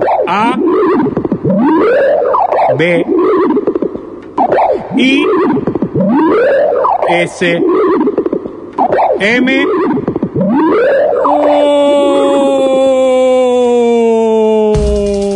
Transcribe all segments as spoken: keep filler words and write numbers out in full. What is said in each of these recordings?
A, B, I, S, M, O.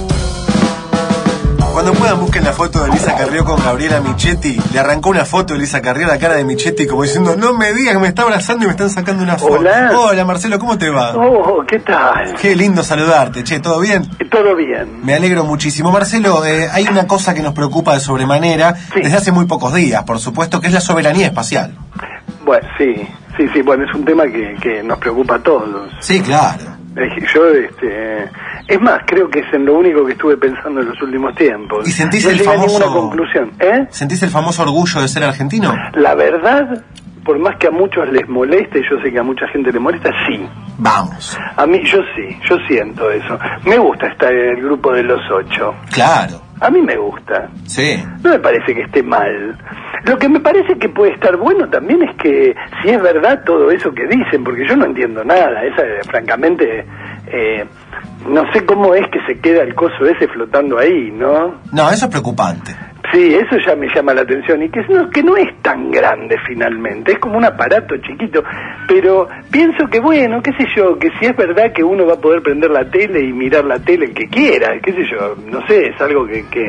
Cuando puedan busquen la foto de Elisa Carrió con Gabriela Michetti. Le arrancó una foto de Elisa Carrió a la cara de Michetti como diciendo, no me digas que me está abrazando y me están sacando una foto. Hola. Hola Marcelo, ¿cómo te va? Oh, ¿qué tal? Qué lindo saludarte, che, ¿todo bien? Todo bien. Me alegro muchísimo. Marcelo, eh, hay una cosa que nos preocupa de sobremanera Sí. desde hace muy pocos días, por supuesto, que es la soberanía espacial. Bueno, sí, sí, sí, bueno, es un tema que, que nos preocupa a todos. Sí, claro. Eh, Yo, este... Es más, creo que es en lo único que estuve pensando en los últimos tiempos. ¿Y sentís no el llegué a famoso- ninguna conclusión, ¿eh? ¿Sentís el famoso orgullo de ser argentino? La verdad, por más que a muchos les moleste, yo sé que a mucha gente le molesta, sí. Vamos. A mí, yo sí, yo siento eso. Me gusta estar en el grupo de los ocho. Claro. A mí me gusta. Sí. No me parece que esté mal. Lo que me parece que puede estar bueno también es que si es verdad todo eso que dicen, porque yo no entiendo nada. Esa, eh, francamente, eh, no sé cómo es que se queda el coso ese flotando ahí, ¿no? No, eso es preocupante. Sí, eso ya me llama la atención y que no, que no es tan grande finalmente, es como un aparato chiquito, pero pienso que bueno, qué sé yo, que si es verdad que uno va a poder prender la tele y mirar la tele el que quiera, qué sé yo, no sé, es algo que, que,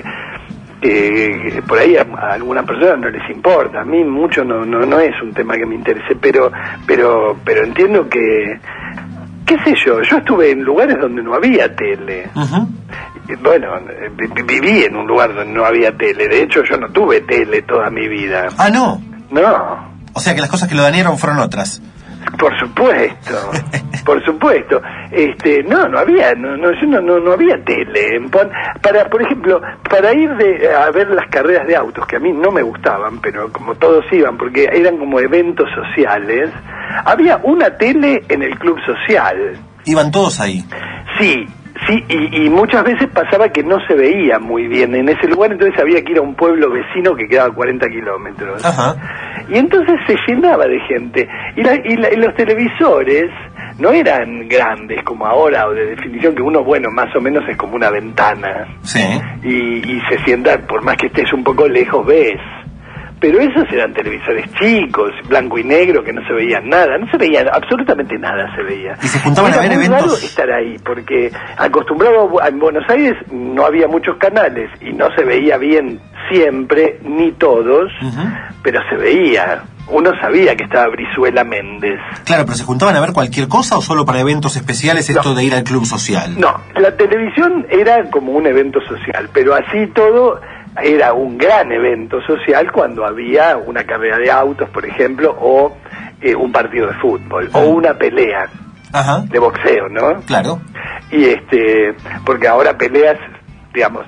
que, que por ahí a, a algunas personas no les importa, a mí mucho no, no, no es un tema que me interese, pero, pero, pero entiendo que, qué sé yo, yo estuve en lugares donde no había tele. Uh-huh. Bueno, vi- viví en un lugar donde no había tele. De hecho, yo no tuve tele toda mi vida. Ah, no. No, O sea que las cosas que lo dañaron fueron otras. por supuesto, por supuesto. Este, no, no había, no, no, yo no, no, no había tele. En Pon- Para, por ejemplo, para ir de, a ver las carreras de autos, que a mí no me gustaban, pero como todos iban, porque eran como eventos sociales, había una tele en el club social. Iban todos ahí. Sí, sí, y, y muchas veces pasaba que no se veía muy bien en ese lugar, entonces había que ir a un pueblo vecino que quedaba a cuarenta kilómetros. Ajá. Y entonces se llenaba de gente. Y, la, y, la, y los televisores no eran grandes como ahora, o de definición que uno, bueno, más o menos es como una ventana. Sí. Y, y se sienta, por más que estés un poco lejos, ves. Pero esos eran televisores chicos, blanco y negro, que no se veían nada, no se veía, absolutamente nada se veía. ¿Y se juntaban Era a ver muy eventos? raro estar ahí, porque acostumbrado a, en Buenos Aires no había muchos canales y no se veía bien siempre, ni todos, Uh-huh. pero se veía. Uno sabía que estaba Brizuela Méndez. Claro, pero ¿se juntaban a ver cualquier cosa o solo para eventos especiales esto No. de ir al club social? No, la televisión era como un evento social, pero así todo era un gran evento social cuando había una carrera de autos, por ejemplo, o eh, un partido de fútbol, o una pelea Ajá. de boxeo, ¿no? Claro. Y este, porque ahora peleas, digamos,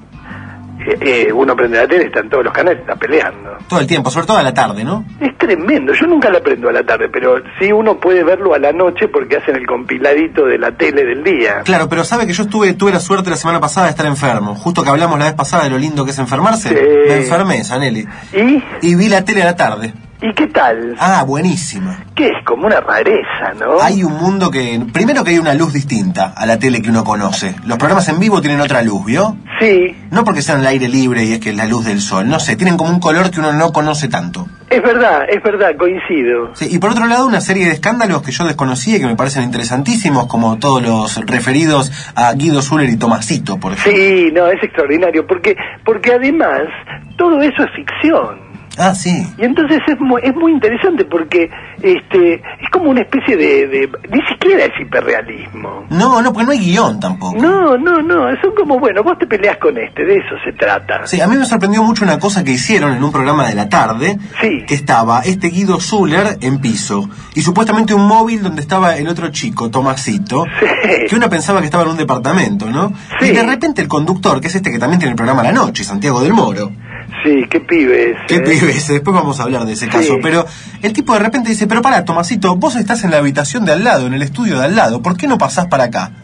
eh, eh, uno prende la tele, están todos los canales, está peleando. Todo el tiempo, sobre todo a la tarde, ¿no? Es tremendo, yo nunca la prendo a la tarde, pero sí uno puede verlo a la noche porque hacen el compiladito de la tele del día. Claro, pero sabe que yo estuve, tuve la suerte la semana pasada de estar enfermo. Justo que hablamos la vez pasada de lo lindo que es enfermarse. Sí. Me enfermé, Sanelli. ¿Y? Y vi la tele a la tarde. ¿Y qué tal? Ah, buenísima. Que es como una rareza, ¿no? Hay un mundo que... Primero que hay una luz distinta a la tele que uno conoce. Los programas en vivo tienen otra luz, ¿vio? Sí, No porque sean al aire libre y es que es la luz del sol. No sé, tienen como un color que uno no conoce tanto. es verdad, es verdad, coincido. Sí, y por otro lado, una serie de escándalos que yo desconocía y que me parecen interesantísimos, como todos los referidos a Guido Zuller y Tomasito, por ejemplo. Sí, no, es extraordinario, porque porque además todo eso es ficción. Ah, sí. Y entonces es muy, es muy interesante porque este es como una especie de, de... Ni siquiera es hiperrealismo. No, no, porque no hay guión tampoco. No, no, no, son como, bueno, vos te peleas con este, de eso se trata. Sí, a mí me sorprendió mucho una cosa que hicieron en un programa de la tarde, Sí. que estaba este Guido Zuller en piso, y supuestamente un móvil donde estaba el otro chico, Tomasito, Sí. que uno pensaba que estaba en un departamento, ¿no? Sí. Y de repente el conductor, que es este que también tiene el programa a la noche, Santiago del Moro, Sí, qué pibes. qué ¿eh? pibe ese, después vamos a hablar de ese Sí. caso, pero el tipo de repente dice, pero pará, Tomasito, vos estás en la habitación de al lado, en el estudio de al lado, ¿por qué no pasás para acá?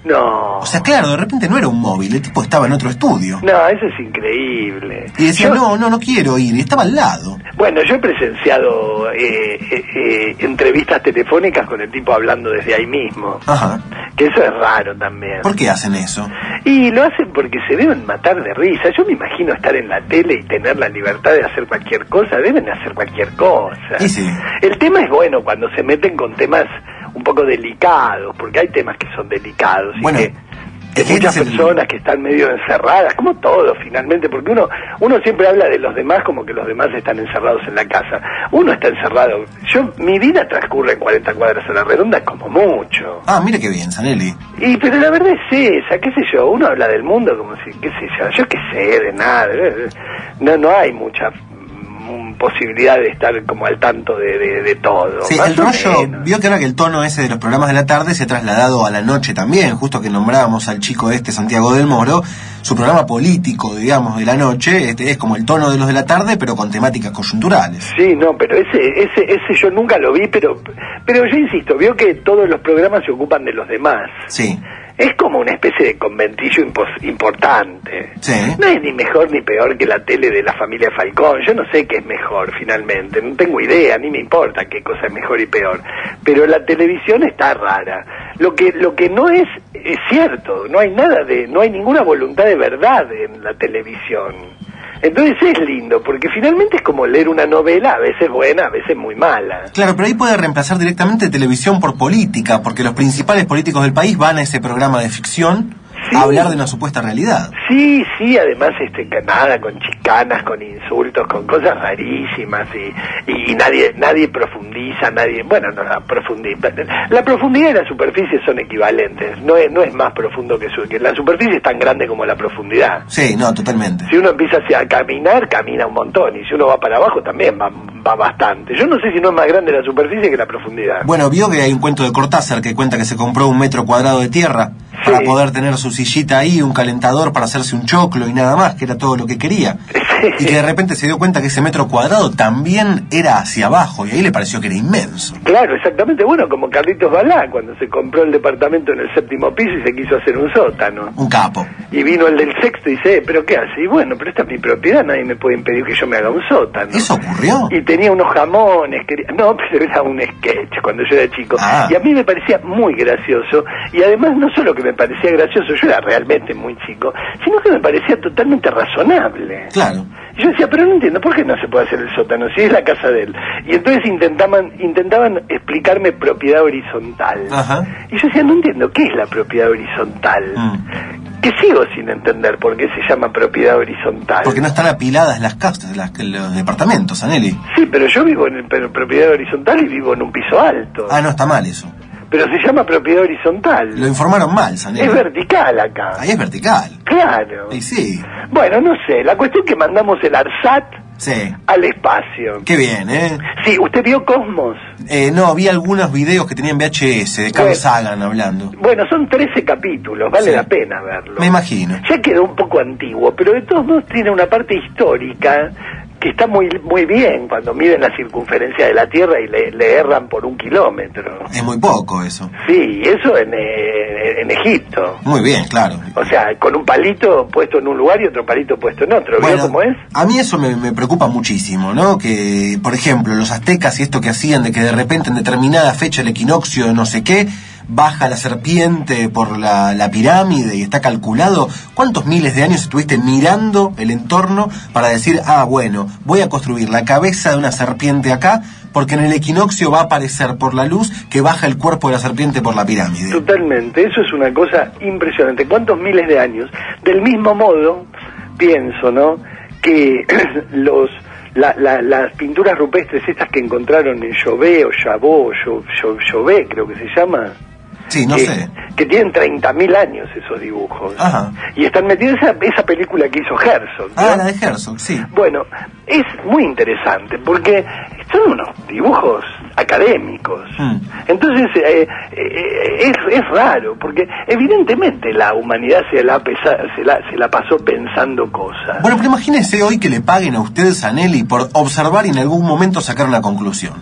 No. O sea, claro, de repente no era un móvil, el tipo estaba en otro estudio. No, eso es increíble. Y decía, Yo- no, no, no quiero ir, y estaba al lado. Bueno, yo he presenciado eh, eh, eh, entrevistas telefónicas con el tipo hablando desde ahí mismo. Ajá. Que eso es raro también. ¿Por qué hacen eso? Y lo hacen porque se deben matar de risa. Yo me imagino estar en la tele y tener la libertad de hacer cualquier cosa. Deben hacer cualquier cosa. Y sí. El tema es bueno cuando se meten con temas un poco delicados, porque hay temas que son delicados. Bueno, y que, es que que muchas este es el- personas que están medio encerradas, como todo finalmente, porque uno uno siempre habla de los demás como que los demás están encerrados en la casa. Uno está encerrado. Yo Mi vida transcurre en cuarenta cuadras a la redonda como mucho. Ah, mire qué bien, Zanelli. Y pero la verdad es esa, qué sé yo, uno habla del mundo como si, qué sé yo, yo qué sé, de nada. No no hay mucha mm, posibilidad de estar como al tanto de, de, de todo. Sí, más el o rollo, menos. vio que ahora que el tono ese de los programas de la tarde se ha trasladado a la noche también, justo que nombrábamos al chico este, Santiago del Moro, su programa político, digamos, de la noche, este es como el tono de los de la tarde, pero con temáticas coyunturales. Sí, no, pero ese, ese, ese yo nunca lo vi, pero, pero yo insisto, vio que todos los programas se ocupan de los demás. Sí, Es como una especie de conventillo impos- importante. sí. No es ni mejor ni peor que la tele de la familia Falcón. Yo no sé qué es mejor finalmente. No tengo idea, ni me importa qué cosa es mejor y peor. Pero la televisión está rara. Lo que lo que no es es cierto. No hay nada de, no hay ninguna voluntad de verdad en la televisión. Entonces es lindo, porque finalmente es como leer una novela, a veces buena, a veces muy mala. Claro, pero ahí puede reemplazar directamente televisión por política, porque los principales políticos del país van a ese programa de ficción Sí. a hablar de una supuesta realidad. Sí, sí, además este nada, con chicanas, con insultos, con cosas rarísimas y, y, y nadie nadie profundiza, nadie, bueno, no la profundiza. La profundidad y la superficie son equivalentes, no es no es más profundo que su que la superficie es tan grande como la profundidad. Sí, no, totalmente. Si uno empieza hacia caminar, camina un montón, y si uno va para abajo también va, va bastante. Yo no sé si no es más grande la superficie que la profundidad. Bueno, vio que hay un cuento de Cortázar que cuenta que se compró un metro cuadrado de tierra Sí. para poder tener su sillita ahí, un calentador para hacerse un choclo y nada más, que era todo lo que quería. Y que de repente se dio cuenta que ese metro cuadrado también era hacia abajo, y ahí le pareció que era inmenso. Claro, exactamente, bueno, como Carlitos Balá, cuando se compró el departamento en el séptimo piso y se quiso hacer un sótano. Un capo. Y vino el del sexto y dice, eh, ¿pero qué hace? Y bueno, pero esta es mi propiedad, nadie me puede impedir que yo me haga un sótano. ¿Eso ocurrió? Y tenía unos jamones, quería... no, pero era un sketch cuando yo era chico. Ah. Y a mí me parecía muy gracioso, y además no solo que me parecía gracioso, yo era realmente muy chico, sino que me parecía totalmente razonable. Claro. Y yo decía, pero no entiendo, ¿por qué no se puede hacer el sótano si es la casa de él? Y entonces intentaban intentaban explicarme propiedad horizontal. Ajá. Y yo decía, no entiendo, ¿qué es la propiedad horizontal? Mm. Que sigo sin entender por qué se llama propiedad horizontal. Porque no están apiladas las casas, las, los departamentos, Aneli. Sí, pero yo vivo en, en propiedad horizontal y vivo en un piso alto. Ah, no, está mal eso. Pero se llama propiedad horizontal. Lo informaron mal, Sanelli. Es vertical acá. Ahí es vertical. Claro. Y sí. Bueno, no sé, la cuestión es que mandamos el ARSAT Sí. al espacio. Qué bien, ¿eh? Sí, ¿usted vio Cosmos? Eh, no, vi algunos videos que tenían V H S de Carl Bueno. Sagan hablando. Bueno, son trece capítulos, vale Sí. la pena verlo. Me imagino. Ya quedó un poco antiguo, pero de todos modos tiene una parte histórica que está muy muy bien cuando miden la circunferencia de la Tierra y le, le erran por un kilómetro. Es muy poco eso. Sí, eso en, eh, en Egipto. Muy bien, claro. O sea, con un palito puesto en un lugar y otro palito puesto en otro. ¿Vio Bueno, cómo es? a mí eso me, me preocupa muchísimo, ¿no? Que, por ejemplo, los aztecas y esto que hacían de que de repente en determinada fecha el equinoccio de no sé qué, baja la serpiente por la, la pirámide y está calculado. ¿Cuántos miles de años estuviste mirando el entorno para decir, ah, bueno, voy a construir la cabeza de una serpiente acá porque en el equinoccio va a aparecer por la luz que baja el cuerpo de la serpiente por la pirámide? Totalmente, eso es una cosa impresionante. ¿Cuántos miles de años? Del mismo modo, pienso, ¿no? Que los la, la, las pinturas rupestres estas que encontraron en Chauvet o Chabot, Chauvet creo que se llama. Sí, no que, sé. que tienen treinta mil años esos dibujos. Ajá. Y están metidos en esa, esa película que hizo Herzog, ¿no? Ah, la de Herzog, sí. Bueno, es muy interesante porque son unos dibujos académicos. Mm. Entonces eh, eh, es, es raro porque evidentemente la humanidad se la, pesa, se, la, se la pasó pensando cosas. Bueno, pero imagínese hoy que le paguen a usted, Zanelli, por observar y en algún momento sacar una conclusión.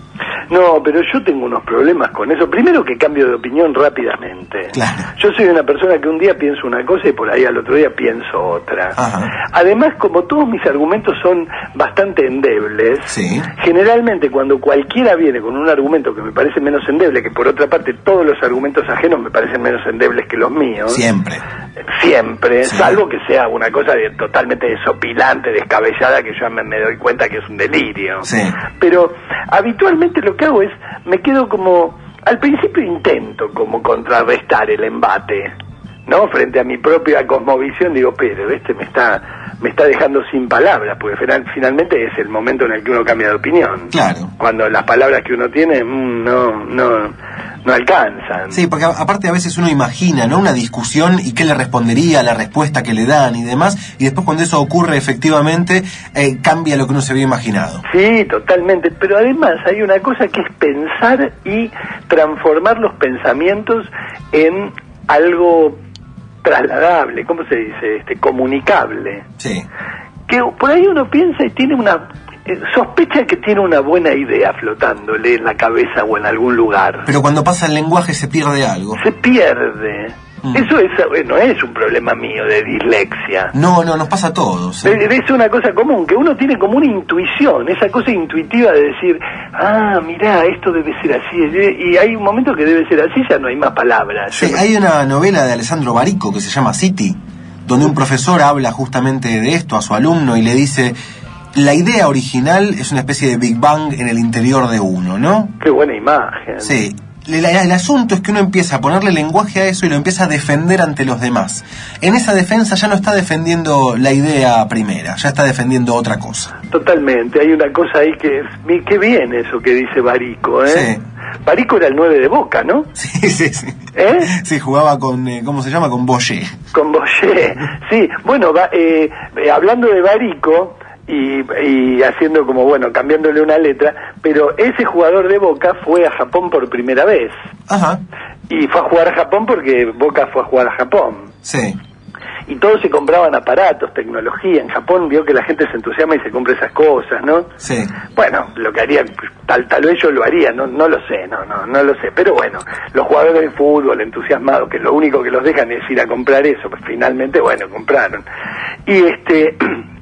No, pero yo tengo unos problemas con eso. Primero que cambio de opinión rápidamente. Claro. Yo soy una persona que un día pienso una cosa y por ahí al otro día pienso otra. Ajá. Además, como todos mis argumentos son bastante endebles, Sí. generalmente cuando cualquiera viene con un argumento que me parece menos endeble, que por otra parte todos los argumentos ajenos me parecen menos endebles que los míos. Siempre. Siempre, Sí. salvo que sea una cosa de, totalmente desopilante, descabellada, que yo me, me doy cuenta que es un delirio. Sí. Pero habitualmente lo que hago es, me quedo como, al principio intento como contrarrestar el embate, ¿no? Frente a mi propia cosmovisión, digo, pero este me está, me está dejando sin palabras, porque final, finalmente es el momento en el que uno cambia de opinión. Claro. Cuando las palabras que uno tiene, mmm, no, no... no alcanzan. Sí, porque a- aparte a veces uno imagina, ¿no? Una discusión y qué le respondería, la respuesta que le dan y demás, y después cuando eso ocurre efectivamente, eh, cambia lo que uno se había imaginado. Sí, totalmente, pero además hay una cosa que es pensar y transformar los pensamientos en algo trasladable, ¿cómo se dice? Este, comunicable. Sí. Que por ahí uno piensa y tiene una... eh, sospecha que tiene una buena idea flotándole en la cabeza o en algún lugar. Pero cuando pasa el lenguaje se pierde algo. Se pierde. Mm. Eso es, eh, no es un problema mío de dislexia. No, no, nos pasa a todos. ¿eh? Es es una cosa común, que uno tiene como una intuición, esa cosa intuitiva de decir, ah, mirá, esto debe ser así, y hay un momento que debe ser así, ya no hay más palabras. Sí, Yo me- hay una novela de Alessandro Barico que se llama City, donde un profesor habla justamente de esto a su alumno y le dice, la idea original es una especie de Big Bang en el interior de uno, ¿no? Qué buena imagen. Sí. El, el asunto es que uno empieza a ponerle lenguaje a eso y lo empieza a defender ante los demás. En esa defensa ya no está defendiendo la idea primera, ya está defendiendo otra cosa. Totalmente, hay una cosa ahí que es, mi- qué bien eso que dice Barico, ¿eh? Sí. Barico era el nueve de Boca, ¿no? Sí, sí, sí. ¿Eh? Sí, jugaba con, eh, ¿cómo se llama? Con Boyer. Con Boyer. Sí, bueno, va- eh, eh, hablando de Barico y, y haciendo como, bueno, cambiándole una letra, pero ese jugador de Boca fue a Japón por primera vez. Ajá, Y fue a jugar a Japón porque Boca fue a jugar a Japón. sí. Y todos se compraban aparatos, tecnología. En Japón vio que la gente se entusiasma y se compra esas cosas, ¿no? Sí. Bueno, lo que haría, tal, tal vez yo lo haría, no, no lo sé, no, no, no lo sé. Pero bueno, los jugadores de fútbol entusiasmados, que lo único que los dejan es ir a comprar eso, pues finalmente, bueno, compraron. Y este...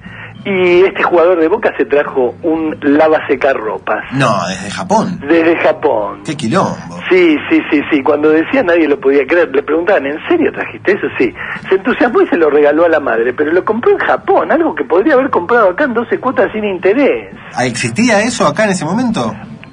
Y este jugador de Boca se trajo un lavasecarropas No, desde Japón. desde Japón. Qué quilombo. Sí, sí, sí, sí. Cuando decía nadie lo podía creer. Le preguntaban, ¿en serio trajiste eso? Sí. Se entusiasmó y se lo regaló a la madre, pero lo compró en Japón, algo que podría haber comprado acá en doce cuotas sin interés. Ah, ¿existía eso acá en ese momento?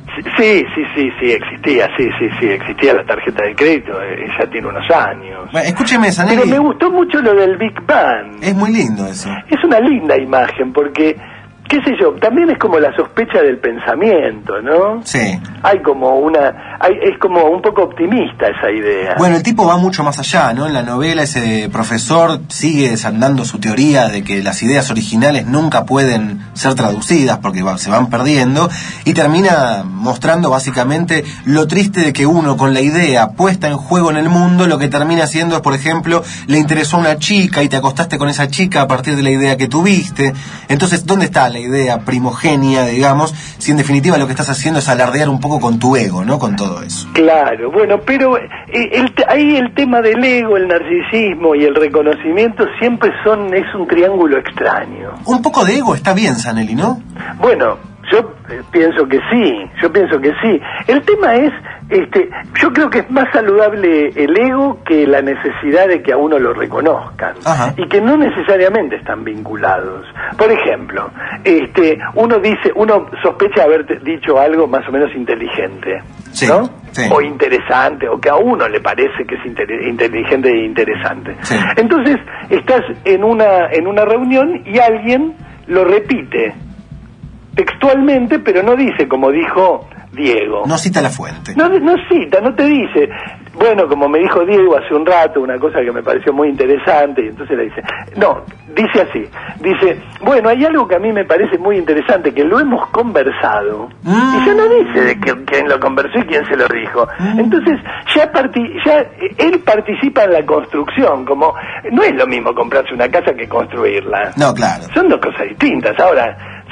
Sí, sí, sí, sí, existía, sí, sí, sí, existía la tarjeta de crédito, eh, ya tiene unos años. Bueno, escúcheme, Pero Zanelli. me gustó mucho lo del Big Bang. Es muy lindo eso. Es una linda imagen porque, qué sé yo, también es como la sospecha del pensamiento, ¿no? Sí. Hay como una, hay, es como un poco optimista esa idea. Bueno, el tipo va mucho más allá, ¿no? En la novela ese profesor sigue desandando su teoría de que las ideas originales nunca pueden ser traducidas porque va- se van perdiendo y termina mostrando básicamente lo triste de que uno con la idea puesta en juego en el mundo lo que termina haciendo es, por ejemplo, le interesó a una chica y te acostaste con esa chica a partir de la idea que tuviste. Entonces, ¿dónde está la idea primogénia, digamos, si en definitiva lo que estás haciendo es alardear un poco con tu ego, ¿no? Con todo eso. Claro, bueno, pero eh, el te- ahí el tema del ego, el narcisismo y el reconocimiento siempre son, es un triángulo extraño. Un poco de ego está bien, Zanelli, ¿no? Bueno, yo eh, pienso que sí, yo pienso que sí. El tema es, este, yo creo que es más saludable el ego que la necesidad de que a uno lo reconozcan. Ajá. Y que no necesariamente están vinculados. Por ejemplo, este, uno dice, uno sospecha haber te- dicho algo más o menos inteligente, Sí, ¿no? sí. O interesante, o que a uno le parece que es inte- inteligente e interesante. Sí. Entonces, estás en una, en una reunión y alguien lo repite textualmente, pero no dice como dijo Diego. No cita la fuente. No, no cita, no te dice, bueno, como me dijo Diego hace un rato, una cosa que me pareció muy interesante, y entonces le dice, no, dice así, dice, bueno, hay algo que a mí me parece muy interesante, que lo hemos conversado, Mm. y ya no dice de que- quién lo conversó y quién se lo dijo. Mm. Entonces, ya, parti- ya eh, él participa en la construcción, como, no es lo mismo comprarse una casa que construirla. No, claro. Son dos cosas distintas. Ahora,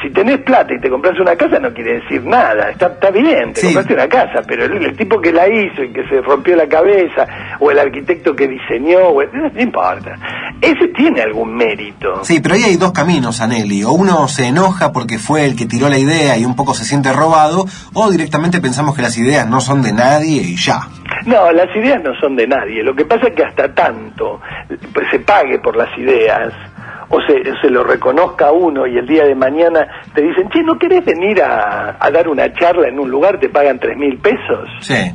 Si tenés plata y te compras una casa no quiere decir nada, está, está bien, te Sí. compraste una casa, pero el, el tipo que la hizo y que se rompió la cabeza, o el arquitecto que diseñó, o el- no importa. Ese tiene algún mérito. Sí, pero ahí hay dos caminos, Anelli. O uno se enoja porque fue el que tiró la idea y un poco se siente robado, o directamente pensamos que las ideas no son de nadie y ya. No, las ideas no son de nadie. Lo que pasa es que hasta tanto pues, se pague por las ideas, o se, se lo reconozca a uno y el día de mañana te dicen, che, ¿no querés venir a, a dar una charla en un lugar? Te pagan tres mil pesos. Sí,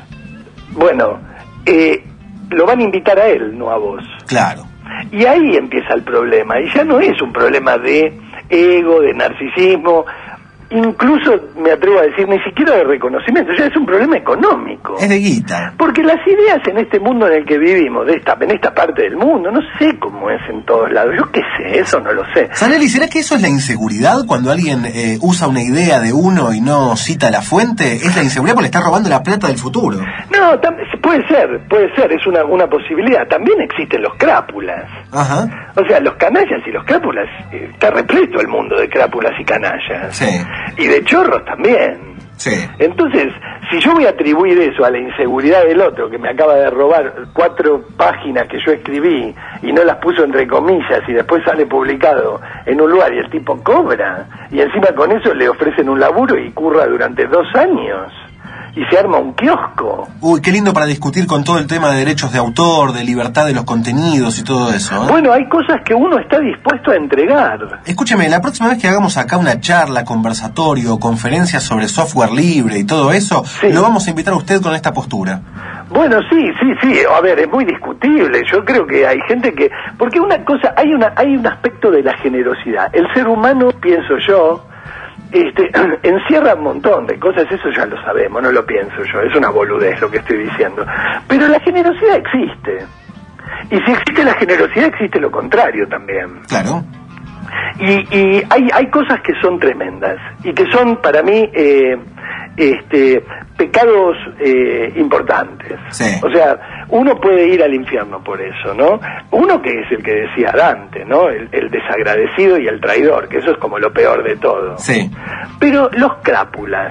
Bueno, eh, lo van a invitar a él, no a vos. claro. Y ahí empieza el problema. Y ya no es un problema de ego, de narcisismo, incluso me atrevo a decir, ni siquiera de reconocimiento, ya es un problema económico. Es de guita. Porque las ideas en este mundo en el que vivimos, de esta, en esta parte del mundo, no sé cómo es en todos lados, yo qué sé, eso no lo sé. Sanelli, ¿será que eso es la inseguridad cuando alguien eh, usa una idea de uno y no cita la fuente? ¿Es la inseguridad porque le está robando la plata del futuro? No, tam- puede ser, puede ser, es una, una posibilidad. También existen los crápulas. Ajá. O sea, los canallas y los crápulas, eh, está repleto el mundo de crápulas y canallas. Sí, Y de chorros también. sí. Entonces, si yo voy a atribuir eso a la inseguridad del otro que me acaba de robar cuatro páginas que yo escribí y no las puso entre comillas y después sale publicado en un lugar y el tipo cobra y encima con eso le ofrecen un laburo y curra durante dos años y se arma un kiosco. Uy, qué lindo para discutir con todo el tema de derechos de autor, de libertad de los contenidos y todo eso, ¿eh? Bueno, hay cosas que uno está dispuesto a entregar. Escúcheme, la próxima vez que hagamos acá una charla, conversatorio, conferencia sobre software libre y todo eso, Sí. lo vamos a invitar a usted con esta postura. Bueno, sí, sí, sí, a ver, es muy discutible, yo creo que hay gente que... Porque una cosa, hay una hay un aspecto de la generosidad. El ser humano, pienso yo, este, encierra un montón de cosas, eso ya lo sabemos, no lo pienso yo, es una boludez lo que estoy diciendo. Pero la generosidad existe. Y si existe la generosidad, existe lo contrario también. Claro. Y, y hay, hay cosas que son tremendas y que son para mí eh, este, pecados eh, importantes. Sí. O sea, uno puede ir al infierno por eso, ¿no? Uno que es el que decía Dante, ¿no? El, el desagradecido y el traidor, que eso es como lo peor de todo. Sí. Pero los crápulas,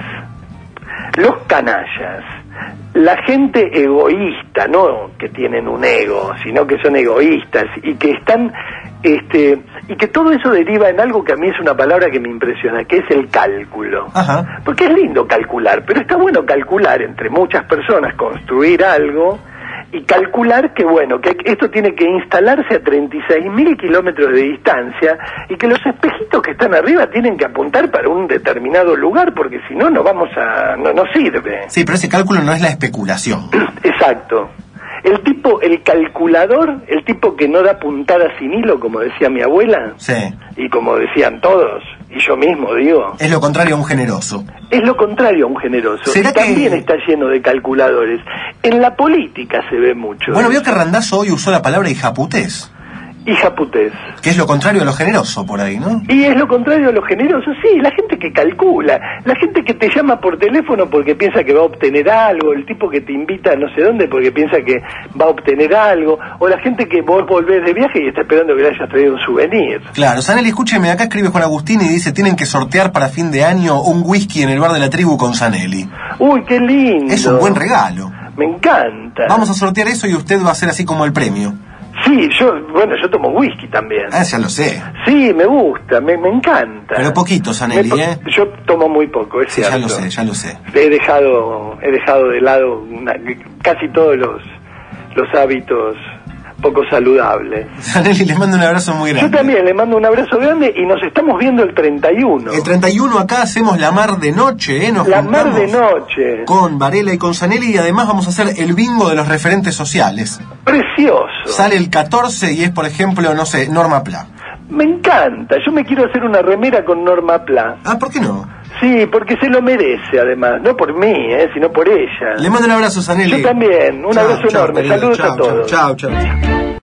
los canallas, la gente egoísta, no que tienen un ego, sino que son egoístas y que están, este, y que todo eso deriva en algo que a mí es una palabra que me impresiona, que es el cálculo. Ajá. Porque es lindo calcular, pero está bueno calcular entre muchas personas, construir algo y calcular que, bueno, que esto tiene que instalarse a treinta y seis mil kilómetros de distancia y que los espejitos que están arriba tienen que apuntar para un determinado lugar, porque si no, no vamos a... no, no sirve. Sí, pero ese cálculo no es la especulación. Exacto. El tipo, el calculador, el tipo que no da puntada sin hilo, como decía mi abuela, Sí. y como decían todos, y yo mismo digo, Es lo contrario a un generoso. es lo contrario a un generoso. ¿Será Y también que- está lleno de calculadores. En la política se ve mucho. Bueno, vio eso. que Randazzo hoy usó la palabra hijaputés, Hija putés. que es lo contrario a lo generoso por ahí, ¿no? Y es lo contrario a lo generoso, sí, la gente que calcula, la gente que te llama por teléfono porque piensa que va a obtener algo, el tipo que te invita a no sé dónde porque piensa que va a obtener algo, o la gente que vos volvés de viaje y está esperando que le hayas traído un souvenir. Claro, Sanelli, escúcheme, acá escribe Juan Agustín y dice, tienen que sortear para fin de año un whisky en el bar de la tribu con Sanelli. Uy, qué lindo. Es un buen regalo. Me encanta. Vamos a sortear eso y usted va a ser así como el premio. Sí, yo, bueno, yo tomo whisky también. Ah, ya lo sé. Sí, me gusta, me, me encanta. Pero poquito, Sanelli, Me- ¿eh? Yo tomo muy poco, es Sí, cierto. ya lo sé, ya lo sé. He dejado, he dejado de lado una- casi todos los, los hábitos poco saludables. Sanelli, les mando un abrazo muy grande. Yo también le mando un abrazo grande y nos estamos viendo el treinta y uno. El treinta y uno acá hacemos la mar de noche, ¿eh? Nos La mar juntamos de noche. con Varela y con Sanelli y además vamos a hacer el bingo de los referentes sociales. Precioso. Sale el catorce y es, por ejemplo, no sé, Norma Pla. Me encanta. Yo me quiero hacer una remera con Norma Pla. Ah, ¿por qué no? Sí, porque se lo merece además. No por mí, eh, sino por ella. Le mando un abrazo, Sanelli. Yo también. Un Chao, abrazo chao, enorme. querido. Saludos Chao, a todos. Chao, chao. chao.